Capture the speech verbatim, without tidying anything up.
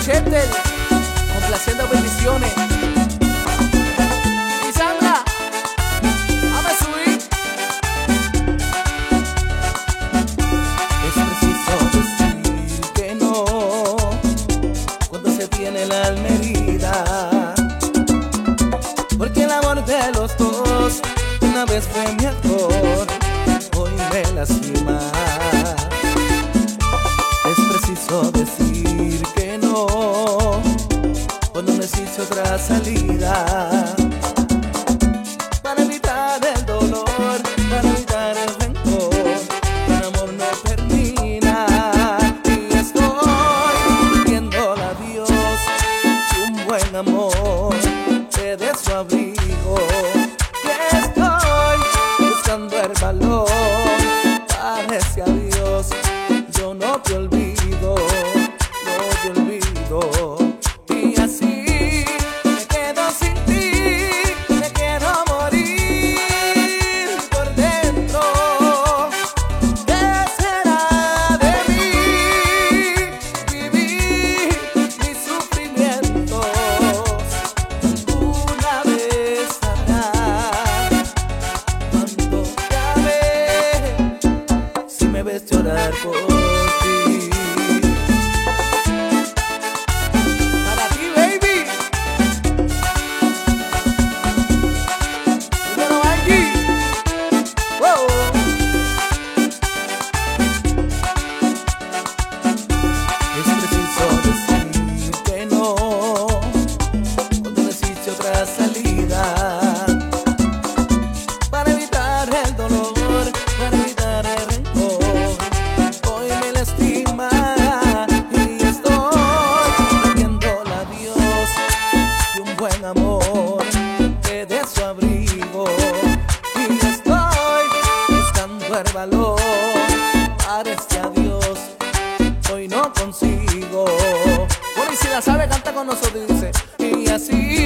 Chetel, complaciendo bendiciones. Y Sandra, dame subir. Es preciso decir que no cuando se tiene la alma herida, porque el amor de los dos una vez fue mejor, hoy me lastima. Es preciso decir que no cuando no existe otra salida, para evitar el dolor, para evitar el rencor. El amor no termina y estoy pidiendo a Dios que un buen amor te dé su abrigo, que estoy buscando el valor para ese adiós. Yo no te olvido, no te olvido. Y así me quedo sin ti, me quiero morir por dentro. ¿Qué será de mí? Vivir mis sufrimientos. Alguna vez sabrás cuando te amé, si me ves llorar por ti. Para ti, baby. Dímelo, Angie. Wow. Es preciso decir que no cuando no existe otra salida, para evitar el dolor, para evitar el rencor. Hoy me lastima y estoy pidiéndole a Dios que un buen amor te dé su abrigo, y estoy buscando el valor para este adiós. Hoy no consigo. Bueno, y si la sabe, canta con nosotros y dice: Y así